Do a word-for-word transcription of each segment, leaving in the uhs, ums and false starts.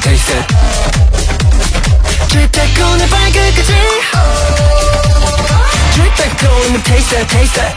taste it. Drip that cool 내 발끝까지. Drip that cool let me taste it, taste it.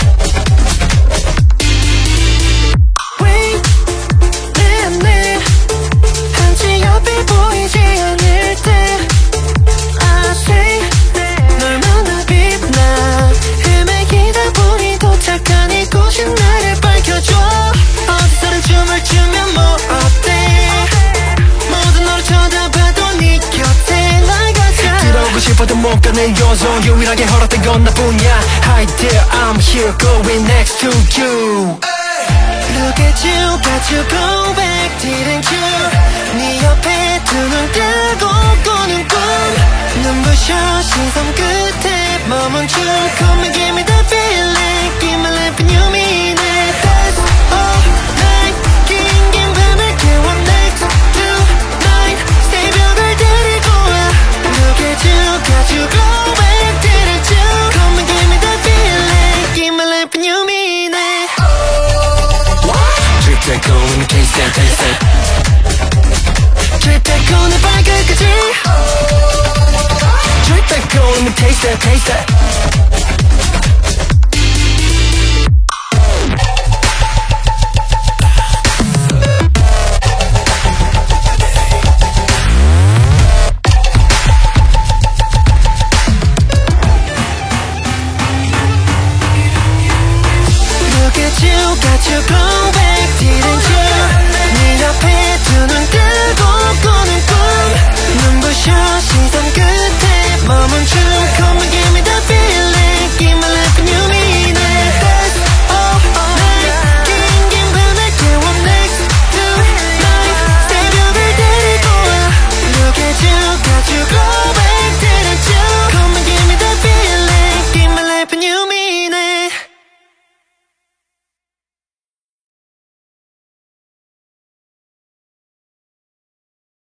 Wait, 내 안에 한치 옆에 보이지 않을 때 I say 널 만나 빛나 헤매기다 보니 도착한 이곳인 나를 밝혀줘. 어디서든 춤을 추면 뭐 어때. 모든 너를 쳐다봐도 네 곁에 날 가자. 들어오고 싶어도 못 가는 요소 유일하게 허락된 건 나뿐이야. Hi there I'm here going next to you. Look at you got you go back didn't you. 네 옆에 두 눈 뜨고 꾸는 꿈 눈부셔 시선 끝에 머멈춘 Come and give me that feeling Give my life and you mean it. That's all night 긴긴 밤을 깨워 next tonight 새벽을 데리고 와. Look at you got you go back didn't you. Come and give me that feeling Give my life and you mean it. Drip that cool let me taste that, taste that. Drip that cool 내 발끝까지. Drip that cool let me taste that, taste that. Look at you got you go back didn't you. 네 옆에 두 눈 뜨고 꾸는 꿈 눈부셔 시선 끝에 머멈춘